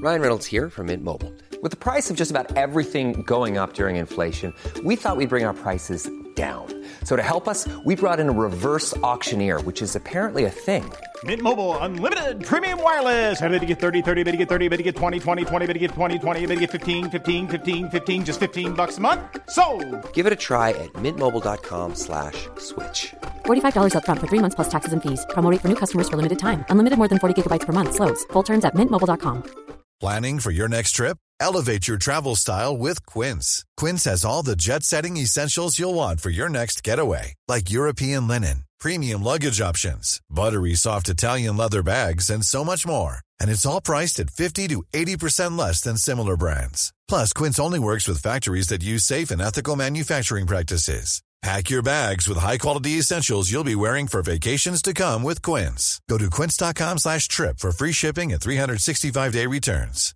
Ryan Reynolds here from Mint Mobile. With the price of just about everything going up during inflation, we thought we'd bring our prices down. So to help us, we brought in a reverse auctioneer, which is apparently a thing. Mint Mobile Unlimited Premium Wireless. How to get 30, 30, bit to get 30, bit to get 20, 20, 20, bit to get 20, 20, bit to get 15, 15, 15, 15, just $15 a month? Sold! Give it a try at mintmobile.com/switch. $45 up front for 3 months plus taxes and fees. Promo rate for new customers for limited time. Unlimited more than 40 gigabytes per month. Slows full terms at mintmobile.com. Planning for your next trip? Elevate your travel style with Quince. Quince has all the jet-setting essentials you'll want for your next getaway, like European linen, premium luggage options, buttery soft Italian leather bags, and so much more. And it's all priced at 50 to 80% less than similar brands. Plus, Quince only works with factories that use safe and ethical manufacturing practices. Pack your bags with high-quality essentials you'll be wearing for vacations to come with Quince. Go to quince.com/trip for free shipping and 365-day returns.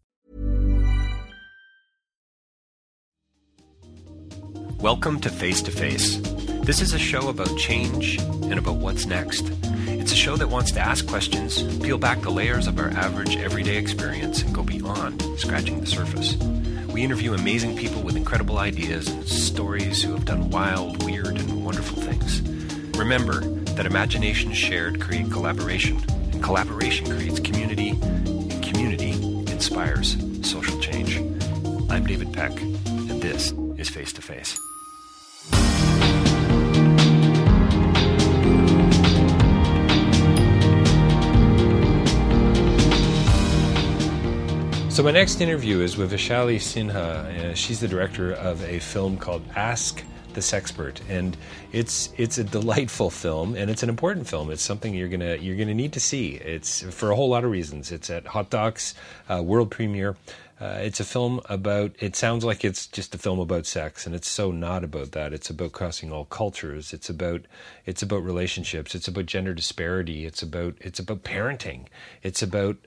Welcome to Face to Face. This is a show about change and about what's next. It's a show that wants to ask questions, peel back the layers of our average everyday experience, and go beyond scratching the surface. We interview amazing people with incredible ideas and stories who have done wild, weird, and wonderful things. Remember that imagination shared creates collaboration, and collaboration creates community, and community inspires social change. I'm David Peck, and this is Face to Face. So my next interview is with Vaishali Sinha. She's the director of a film called Ask the Sexpert, and it's a delightful film, and it's an important film. It's something you're gonna need to see. It's for a whole lot of reasons. It's at Hot Docs world premiere. It's a film about, it sounds like it's just a film about sex, and it's so not about that. It's about crossing all cultures. It's about relationships. It's about gender disparity. It's about parenting. It's about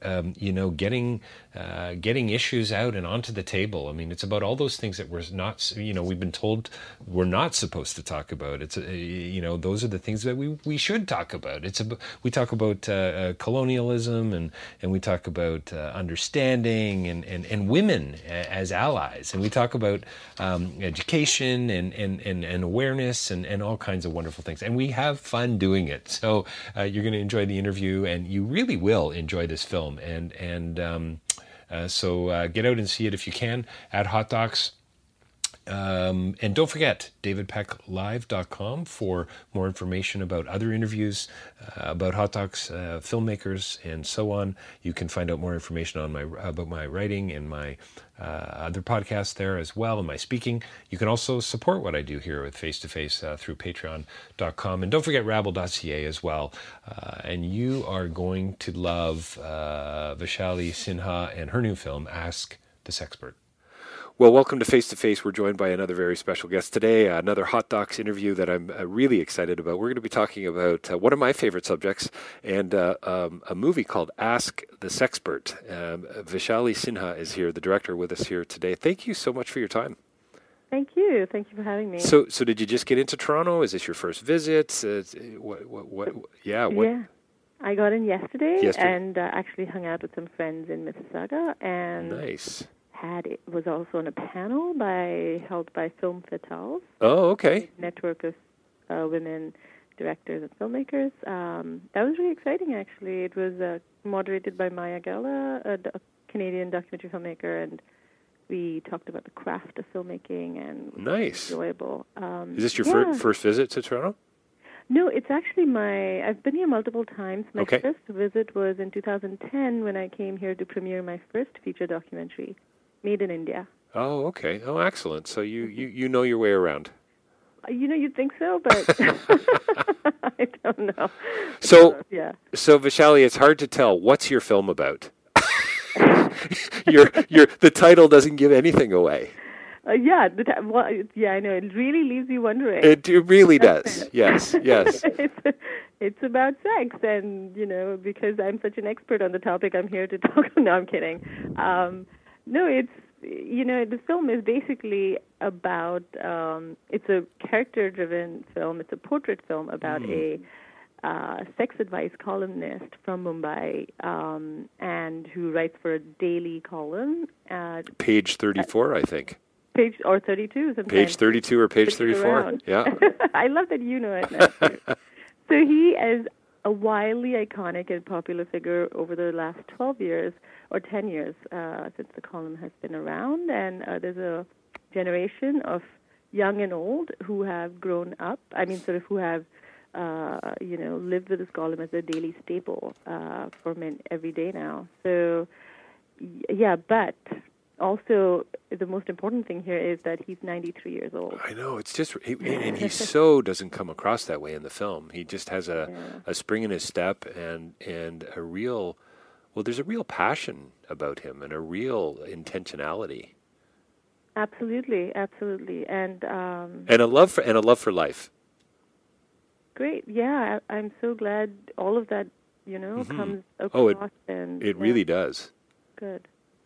getting issues out and onto the table. I mean, it's about all those things that we're not, we've been told we're not supposed to talk about. It's those are the things that we should talk about. We talk about colonialism, and we talk about understanding and women as allies, and we talk about education and awareness and all kinds of wonderful things, and we have fun doing it. So you're going to enjoy the interview, and you really will enjoy this film. So get out and see it if you can at Hot Docs. And don't forget, davidpecklive.com for more information about other interviews, about Hot Docs filmmakers, and so on. You can find out more information on about my writing and my other podcasts there as well, and my speaking. You can also support what I do here with Face to Face through patreon.com. And don't forget rabble.ca as well. And you are going to love Vaishali Sinha and her new film, Ask the Sexpert. Well, welcome to Face to Face. We're joined by another very special guest today, another Hot Docs interview that I'm really excited about. We're going to be talking about one of my favorite subjects, and a movie called Ask the Sexpert. Vaishali Sinha is here, the director, with us here today. Thank you so much for your time. Thank you. Thank you for having me. So did you just get into Toronto? Is this your first visit? Yeah, I got in yesterday. And actually hung out with some friends in Mississauga. And nice. Was also on a panel held by Film Fatales. Oh, okay. A network of women directors and filmmakers. That was really exciting, actually. It was moderated by Maya Gala, a Canadian documentary filmmaker, and we talked about the craft of filmmaking, and it was nice. Enjoyable. Is this your first visit to Toronto? No, it's actually I've been here multiple times. My first visit was in 2010 when I came here to premiere my first feature documentary, Made in India. Oh, okay. Oh, excellent. So you know your way around. You'd think so, but I don't know. So Vaishali, it's hard to tell. What's your film about? The title doesn't give anything away. I know. It really leaves you wondering. It really does. Yes. It's about sex, and because I'm such an expert on the topic, I'm here to talk. No, I'm kidding. No, it's the film is basically about. It's a character-driven film. It's a portrait film about a sex advice columnist from Mumbai, and who writes for a daily column. Page 34, I think. Page or 32 sometimes. Page 32 or page 34. Yeah. I love that you know it now, too. So he is a wildly iconic and popular figure over the last 12 years or 10 years since the column has been around. And there's a generation of young and old who have grown up, who have, lived with this column as a daily staple for men every day now. So, yeah, but also the most important thing here is that he's 93 years old. I know, it's just, and he so doesn't come across that way in the film. He just has a spring in his step and a real, there's a real passion about him and a real intentionality. Absolutely, and a love for life. Great, yeah. I'm so glad all of that, comes across. It really does. Good.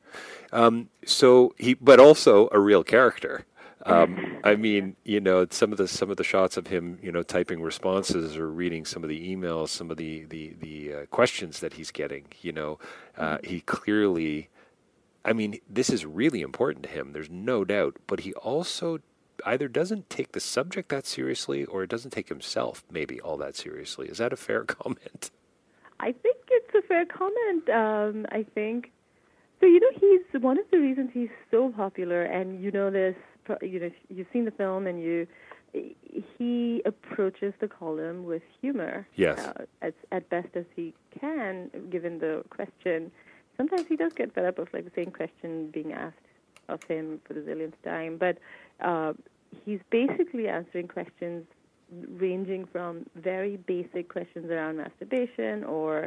But also a real character. I mean, some of the shots of him, typing responses or reading some of the emails, some of the questions that he's getting. He clearly. I mean, this is really important to him. There's no doubt. But he also either doesn't take the subject that seriously, or doesn't take himself maybe all that seriously. Is that a fair comment? I think it's a fair comment. I think. So, he's one of the reasons he's so popular, and this, you've seen the film, and he approaches the column with humor. Yes. At best as he can, given the question. Sometimes he does get fed up of the same question being asked of him for the zillionth time, but he's basically answering questions ranging from very basic questions around masturbation or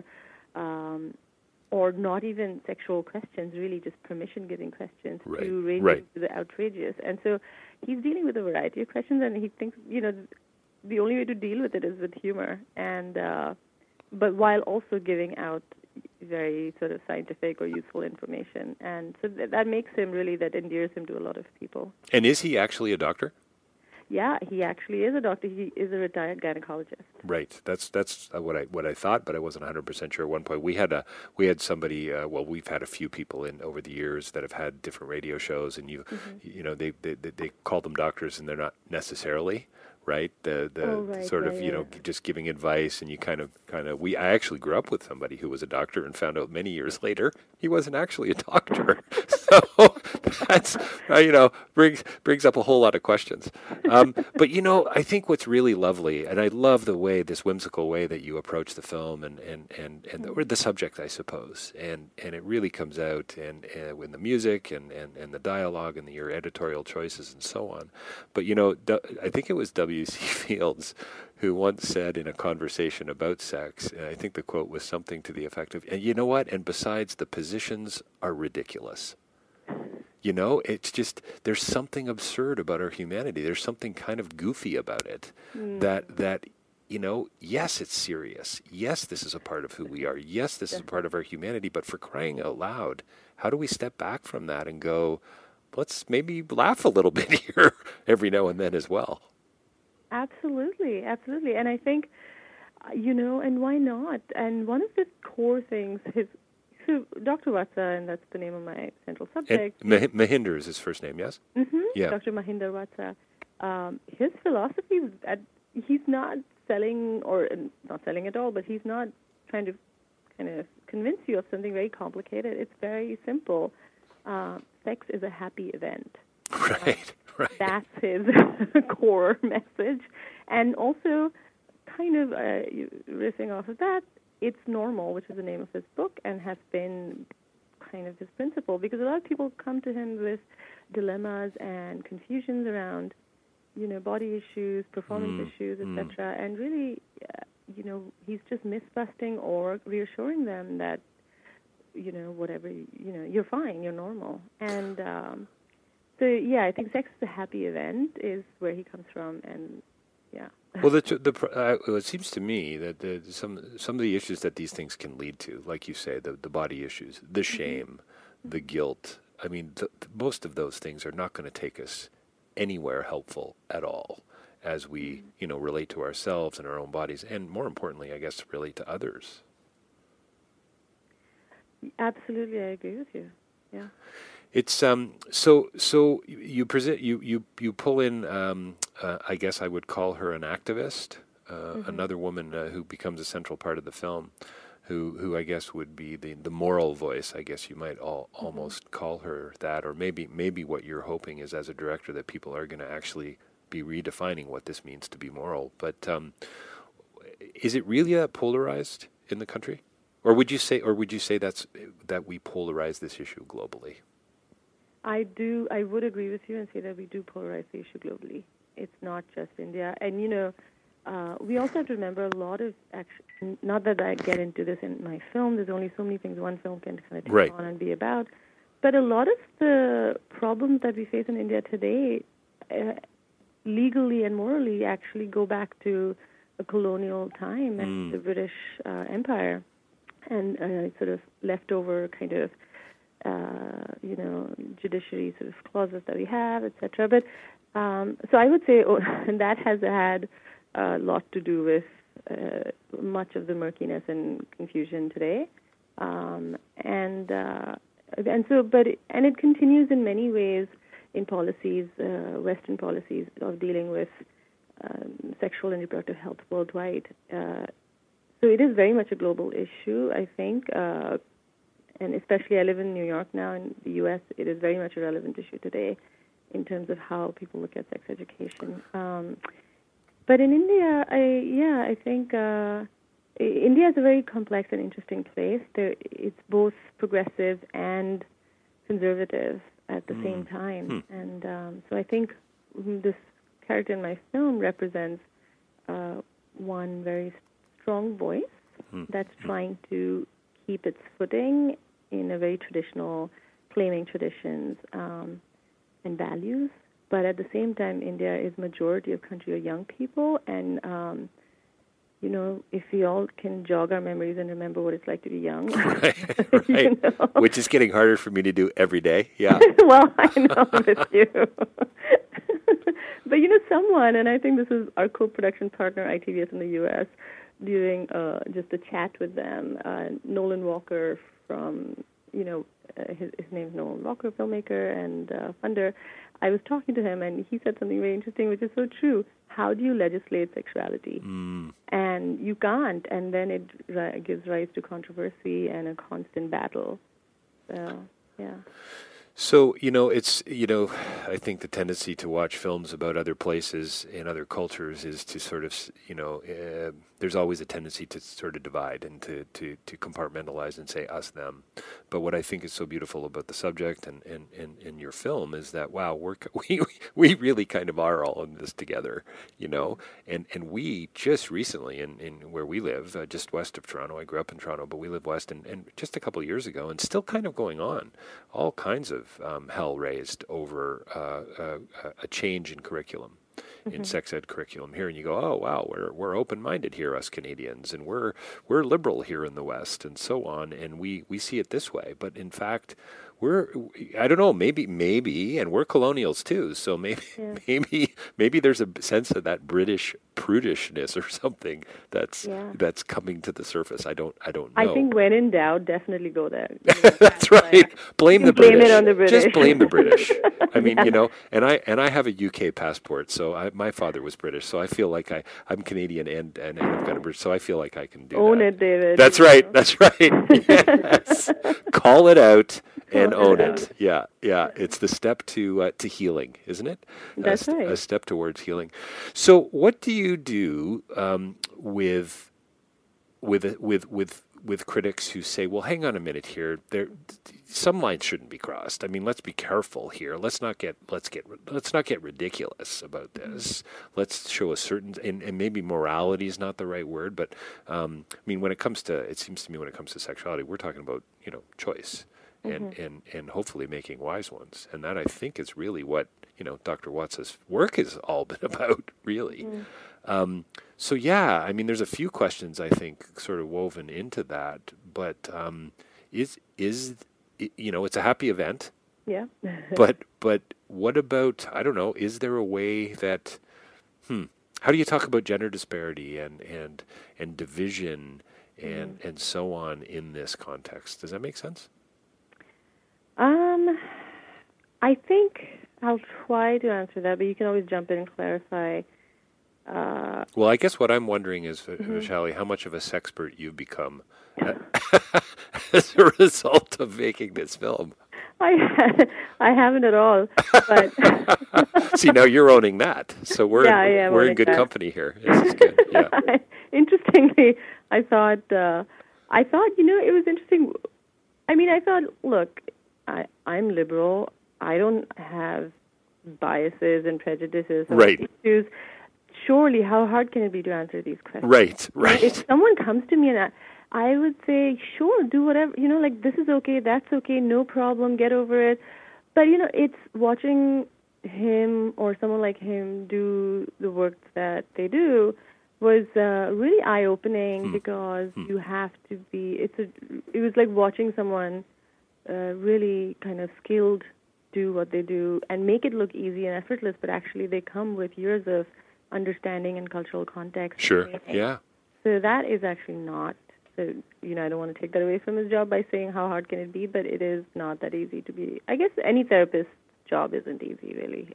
not even sexual questions, really just permission-giving questions, to ranging to the outrageous. And so he's dealing with a variety of questions, and he thinks, the only way to deal with it is with humor, and but while also giving out very sort of scientific or useful information. And so that makes him really, that endears him to a lot of people. And is he actually a doctor? Yeah, he actually is a doctor. He is a retired gynecologist. Right. That's what I thought, but I wasn't 100% sure. At one point, we had somebody. We've had a few people in over the years that have had different radio shows, and they call them doctors, and they're not necessarily. Right, just giving advice, and you kind of. I actually grew up with somebody who was a doctor, and found out many years later he wasn't actually a doctor. So that's brings up a whole lot of questions. But I think what's really lovely, and I love the way, this whimsical way that you approach the film and the subject, I suppose, and it really comes out and in the music and the dialogue and your editorial choices and so on. But I think it was W.C. Fields who once said in a conversation about sex, and I think the quote was something to the effect of, and you know what? And besides, the positions are ridiculous. It's just, there's something absurd about our humanity. There's something kind of goofy about it. That yes, it's serious. Yes, this is a part of who we are. Yes, this is a part of our humanity. But for crying out loud, how do we step back from that and go, let's maybe laugh a little bit here every now and then as well? Absolutely. And I think, and why not? And one of the core things, Dr. Vatsa, and that's the name of my central subject. Mahinder is his first name, yes? Mm-hmm. Yeah. Dr. Mahinder Vatsa. His philosophy, he's not selling, or not selling at all, but he's not trying to kind of convince you of something very complicated. It's very simple. Sex is a happy event. Right. That's his core message. And also, kind of riffing off of that, It's Normal, which is the name of his book, and has been kind of his principle, because a lot of people come to him with dilemmas and confusions around, body issues, performance issues, etc. And really, he's just myth-busting or reassuring them that, whatever, you're fine, you're normal. And so, yeah, I think sex is a happy event is where he comes from, and yeah. Well, it seems to me that some of the issues that these things can lead to, like you say, the body issues, the shame, the guilt. I mean, most of those things are not going to take us anywhere helpful at all. as we, relate to ourselves and our own bodies, and more importantly, I guess, relate to others. Absolutely, I agree with you. Yeah. It's so you present you pull in I guess I would call her an activist, another woman who becomes a central part of the film, who I guess would be the moral voice. I guess you might almost call her that, or maybe what you're hoping is, as a director, that people are going to actually be redefining what this means to be moral. But is it really that polarized in the country, or would you say that we polarize this issue globally? I would agree with you and say that we do polarize the issue globally. It's not just India. And, we also have to remember a lot of, not that I get into this in my film, there's only so many things one film can kind of take on and be about, but a lot of the problems that we face in India today, legally and morally, actually go back to a colonial time and the British Empire and sort of leftover kind of judiciary sort of clauses that we have, etc. But so I would say that has had a lot to do with much of the murkiness and confusion today, and it continues in many ways in policies, Western policies of dealing with sexual and reproductive health worldwide. So it is very much a global issue, I think. And especially I live in New York now. In the U.S., it is very much a relevant issue today in terms of how people look at sex education. But in India, I think India is a very complex and interesting place. It's both progressive and conservative at the same time. And so I think this character in my film represents one very strong voice that's trying to keep its footing in a very traditional, claiming traditions and values. But at the same time, India is majority of country are young people, and if we all can jog our memories and remember what it's like to be young, right. Which is getting harder for me to do every day. Yeah. Well, I know with you. But someone, and I think this is our co-production partner, ITVS in the U.S., doing just a chat with them. Nolan Walker from, his name is Nolan Walker, filmmaker and funder. I was talking to him, and he said something very interesting, which is so true. How do you legislate sexuality? And you can't, and then it gives rise to controversy and a constant battle. So, yeah. So, it's, I think the tendency to watch films about other places and other cultures is to sort of, there's always a tendency to sort of divide and to compartmentalize and say us, them. But what I think is so beautiful about the subject and your film is that, wow, we really kind of are all in this together, and we just recently in where we live, just west of Toronto, I grew up in Toronto, but we live west, and just a couple of years ago, and still kind of going on, all kinds of hell raised over a change in curriculum, in sex ed curriculum here, and you go, oh wow, we're open-minded here, us Canadians, and we're liberal here in the West, and so on, and we see it this way, but in fact, I don't know, maybe, and we're colonials too, so maybe there's a sense of that British prudishness or something that's coming to the surface. I don't know. I think when in doubt, definitely go there. That's right. Blame the British. Blame it on the British. Just blame the British. I mean, and I have a UK passport, so my father was British, so I feel like I'm Canadian and I've got a British, so I feel like I can do Own it, David. That's right. That's right. Yes. Call it out. And own it. Yeah. It's the step to healing, isn't it? That's right. A step towards healing. So, what do you do with critics who say, "Well, hang on a minute here. Some lines shouldn't be crossed. I mean, let's be careful here. Let's not get ridiculous about this. Let's show a certain and maybe morality is not the right word, but I mean, it seems to me when it comes to sexuality, we're talking about choice." And hopefully making wise ones. And that, I think, is really what, Dr. Watts' work has all been about, really. So, yeah, I mean, there's a few questions, I think, sort of woven into that. But it's a happy event. Yeah. but what about, I don't know, is there a way that, How do you talk about gender disparity and division and so on in this context? Does that make sense? I think I'll try to answer that, but you can always jump in and clarify. Well, I guess what I'm wondering is, Vaishali, how much of a sexpert you've become as a result of making this film. I haven't at all. But see, now you're owning that, so we're in good company here. This is good. Yeah. Interestingly, I thought it was interesting. I mean, I thought, look, I'm liberal. I don't have biases and prejudices or issues. Surely, how hard can it be to answer these questions? Right. If someone comes to me and I would say, sure, do whatever, like this is okay, that's okay, no problem, get over it. But, it's watching him or someone like him do the work that they do was really eye-opening because you have to be, it was like watching someone really kind of skilled do what they do and make it look easy and effortless, but actually they come with years of understanding and cultural context. Sure, yeah. So that is actually not, I don't want to take that away from his job by saying how hard can it be, but it is not that easy to be. I guess any therapist's job isn't easy, really.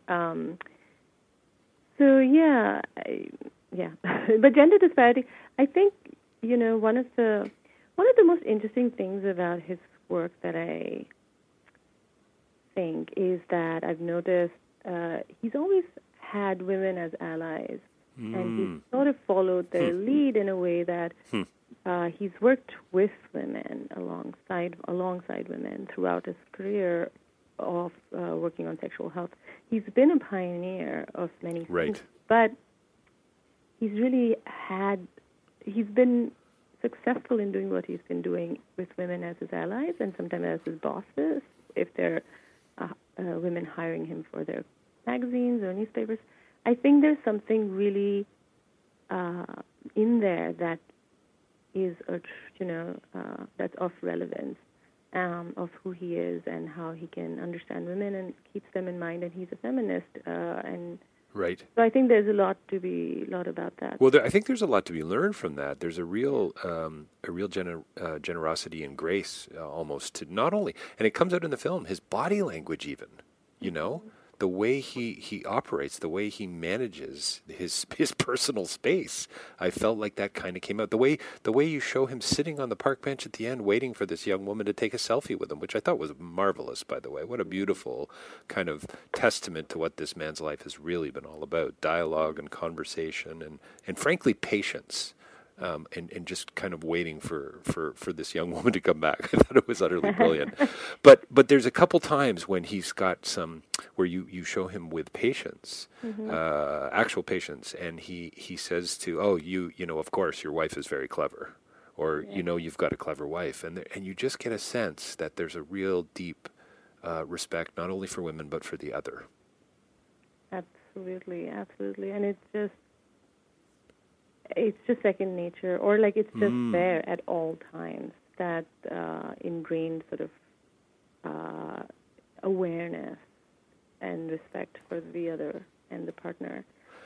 But gender disparity, I think, one of the most interesting things about his work that I think is that I've noticed he's always had women as allies, and he's sort of followed their lead in a way that he's worked with women alongside women throughout his career of working on sexual health. He's been a pioneer of many things, but he's been successful in doing what he's been doing with women as his allies and sometimes as his bosses, if they're women hiring him for their magazines or newspapers. I think there's something really in there that is, that's of relevance of who he is and how he can understand women and keeps them in mind. And he's a feminist, and right. So I think there's a lot about that. Well, I think there's a lot to be learned from that. There's a real generosity and grace almost to not only, and it comes out in the film, his body language even, the way he operates, the way he manages his personal space. I felt like that kind of came out. The way you show him sitting on the park bench at the end waiting for this young woman to take a selfie with him, which I thought was marvelous, by the way. What a beautiful kind of testament to what this man's life has really been all about. Dialogue and conversation and frankly, patience. And just kind of waiting for this young woman to come back. I thought it was utterly brilliant. But there's a couple times when he's got some, where you show him with patience, actual patience, and he says to, of course, your wife is very clever, or, you've got a clever wife. And you just get a sense that there's a real deep respect, not only for women, but for the other. Absolutely. And it's just second nature, or like it's just there at all times, that ingrained sort of awareness and respect for the other and the partner.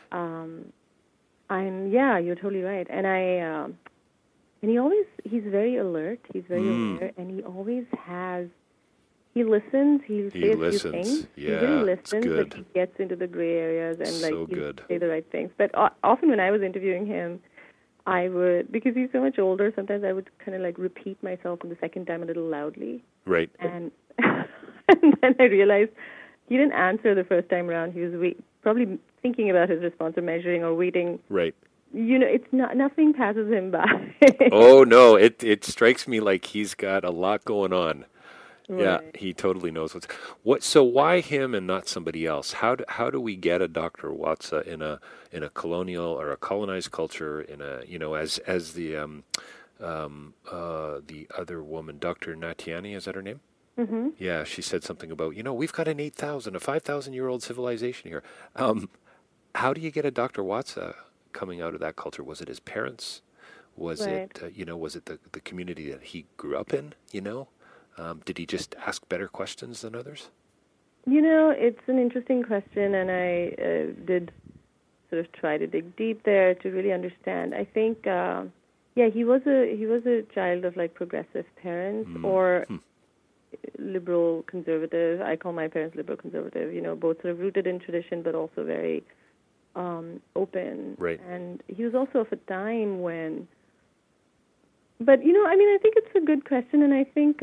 You're totally right. And he's very alert, he's very aware, and he always he listens, he says a few things. Yeah, he really listens, good. but he gets into the gray areas and So he good. say the right things. But often when I was interviewing him, I would, because he's so much older, sometimes I would kind of like repeat myself the second time a little loudly. Right. And and then I realized he didn't answer the first time around. He was probably thinking about his response or measuring or waiting. Right. It's not, nothing passes him by. Oh, no, it strikes me like he's got a lot going on. Right. Yeah, he totally knows what. So why him and not somebody else? How do we get a Dr. Watsa in a colonial or a colonized culture, in a as the other woman, Dr. Natiani, is that her name? Mm-hmm. Yeah, she said something about we've got an 8,000, a 5,000-year-old civilization here. How do you get a Dr. Watsa coming out of that culture? Was it his parents? Was it was it the community that he grew up in? Did he just ask better questions than others? It's an interesting question, and I did sort of try to dig deep there to really understand. I think, he was a child of like progressive parents or liberal conservative. I call my parents liberal conservative. Both sort of rooted in tradition, but also very open. Right. And he was also of a time when. But I think it's a good question, and I think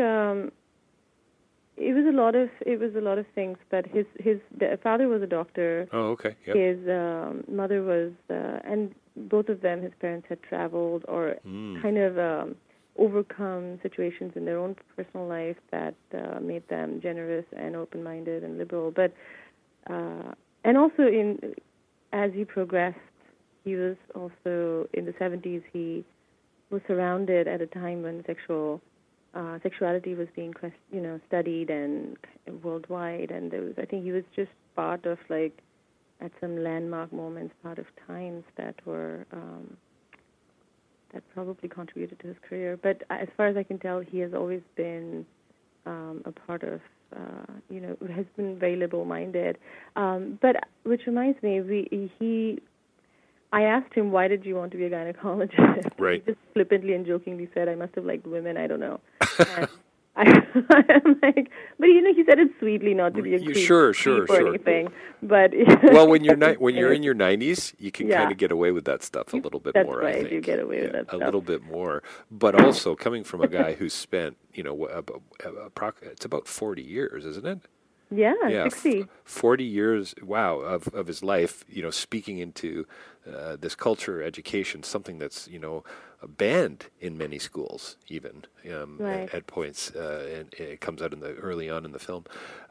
it was a lot of things. But his father was a doctor. Oh, okay. Yep. His mother was, and both of them, his parents had traveled or kind of overcome situations in their own personal life that made them generous and open-minded and liberal. But and also as he progressed, he was also in the 70s. He was surrounded at a time when sexuality was being studied and worldwide, and I think he was just part of like at some landmark moments, part of times that were that probably contributed to his career. But as far as I can tell, he has always been a part of has been very liberal-minded. But which reminds me, I asked him, why did you want to be a gynecologist? Right. He just flippantly and jokingly said, I must have liked women, I don't know. And I'm like, but he said it sweetly, not to be a creep Sure. or anything. But well, when you're in your 90s, you can kind of get away with that stuff a little bit more. That's right, I think. you get away with that stuff. A little bit more, but also coming from a guy who's spent, it's about 40 years, isn't it? Yeah, 60. 40 years, wow, of his life, speaking into this culture, education, something that's, banned in many schools, even right. at points, and it comes out early on in the film.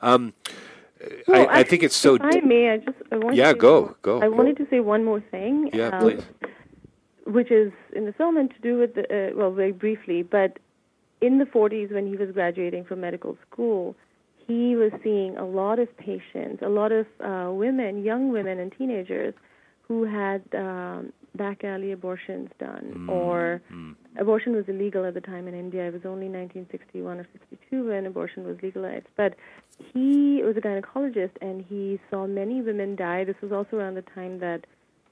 I think it's so. If I may, I wanted yeah, to go. I wanted to say one more thing. Yeah, please. Which is in the film and to do with very briefly, but in the 40s when he was graduating from medical school, he was seeing a lot of patients, a lot of women, young women and teenagers who had back alley abortions done, or abortion was illegal at the time in India. It was only 1961 or 62 when abortion was legalized. But he was a gynecologist, and he saw many women die. This was also around the time that,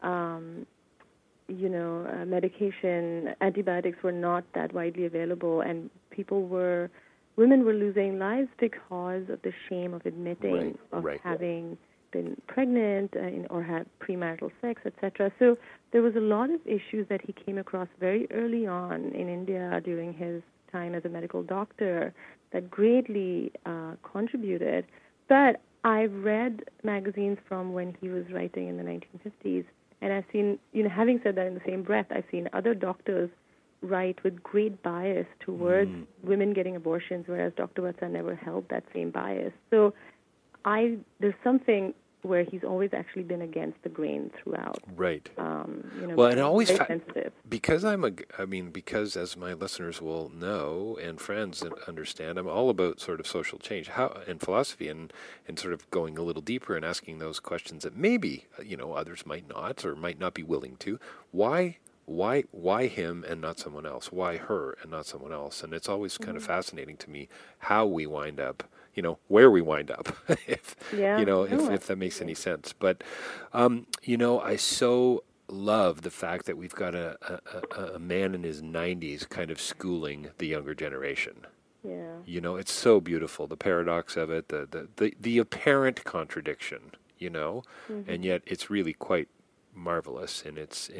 medication, antibiotics were not that widely available, and women were losing lives because of the shame of admitting having been pregnant or had premarital sex, etc. So there was a lot of issues that he came across very early on in India during his time as a medical doctor that greatly contributed. But I've read magazines from when he was writing in the 1950s, and I've seen, having said that in the same breath, I've seen other doctors write with great bias towards women getting abortions, whereas Dr. Vatsa never held that same bias. So there's something where he's always actually been against the grain throughout. Right. Well, and always sensitive. Because because as my listeners will know and friends understand, I'm all about sort of social change, and philosophy, and sort of going a little deeper and asking those questions that maybe others might not or might not be willing to. Why him and not someone else? Why her and not someone else? And it's always kind of fascinating to me how we wind up, where we wind up, if that makes any sense. But, I so love the fact that we've got a man in his 90s kind of schooling the younger generation. Yeah. It's so beautiful, the paradox of it, the apparent contradiction, and yet it's really quite marvelous in its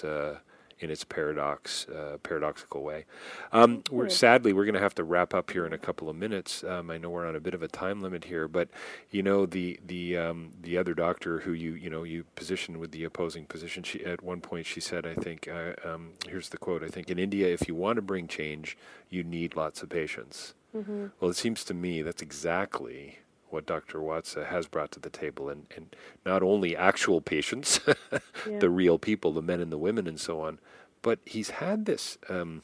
paradoxical way. Sadly, we're going to have to wrap up here in a couple of minutes. I know we're on a bit of a time limit here, but the other doctor who you positioned with the opposing position, at one point she said, I think, here's the quote, I think, in India, if you want to bring change, you need lots of patience. Mm-hmm. Well, it seems to me that's exactly what Dr. Vatsa has brought to the table, and not only actual patients, the real people, the men and the women and so on, but he's had this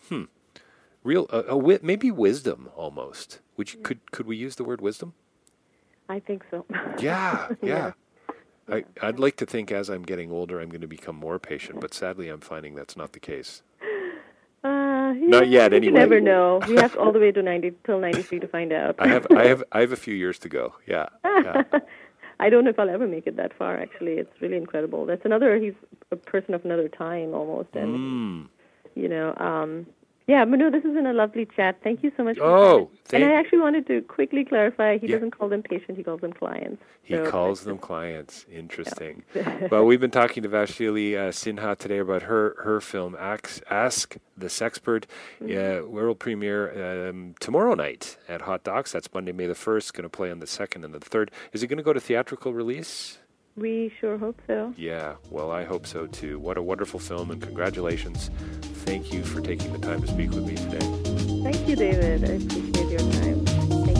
maybe wisdom almost. Could we use the word wisdom? I think so. Yeah. I'd like to think as I'm getting older I'm going to become more patient, but sadly I'm finding that's not the case. Not yet, anyway. You never know. We have all the way to 90 till 93 to find out. I have a few years to go. Yeah. I don't know if I'll ever make it that far, actually. It's really incredible. He's a person of another time almost. And, but no, this has been a lovely chat. Thank you so much. And I actually wanted to quickly clarify, he doesn't call them patients, he calls them clients. He calls them clients. Interesting. Yeah. Well, we've been talking to Vaishali Sinha today about her film, Ask the Sexpert. World premiere tomorrow night at Hot Docs. That's Monday, May the 1st. Going to play on the 2nd and the 3rd. Is it going to go to theatrical release? We sure hope so. Yeah, well, I hope so too. What a wonderful film, and congratulations. Thank you for taking the time to speak with me today. Thank you, David. I appreciate your time. Thank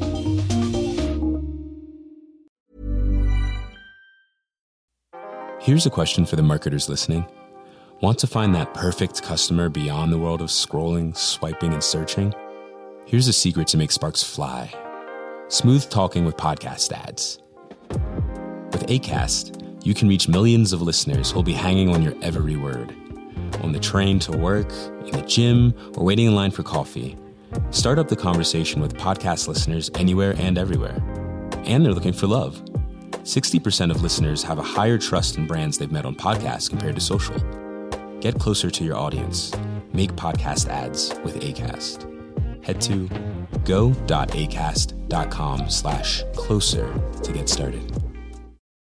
you. Here's a question for the marketers listening. Want to find that perfect customer beyond the world of scrolling, swiping, and searching? Here's a secret to make sparks fly. Smooth talking with podcast ads. With Acast, you can reach millions of listeners who'll be hanging on your every word. On the train to work, in the gym, or waiting in line for coffee. Start up the conversation with podcast listeners anywhere and everywhere. And they're looking for love. 60% of listeners have a higher trust in brands they've met on podcasts compared to social. Get closer to your audience. Make podcast ads with Acast. Head to go.acast.com/closer to get started.